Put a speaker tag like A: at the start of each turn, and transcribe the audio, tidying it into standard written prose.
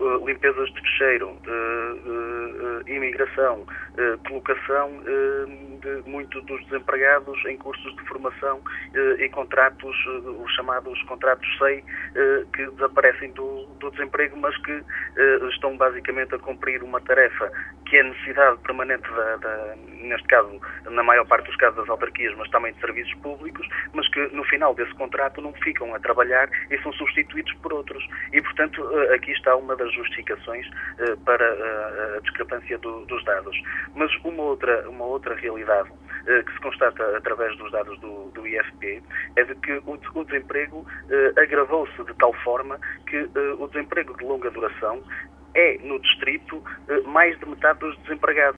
A: limpezas de fecheiro, imigração, colocação de muitos dos desempregados em cursos de formação e contratos, os chamados contratos SEI, que desaparecem do desemprego, mas que estão basicamente a cumprir uma tarefa que é necessidade permanente neste caso, na maior parte dos casos das autarquias, mas também de serviços públicos, mas que no final desse contrato não ficam a trabalhar e são substituídos por outros. E, portanto, aqui está uma das justificações para a discrepância dos dados. Mas uma outra realidade que se constata através dos dados do IFP é de que o desemprego agravou-se de tal forma que o desemprego de longa duração é, no distrito, mais de metade dos desempregados.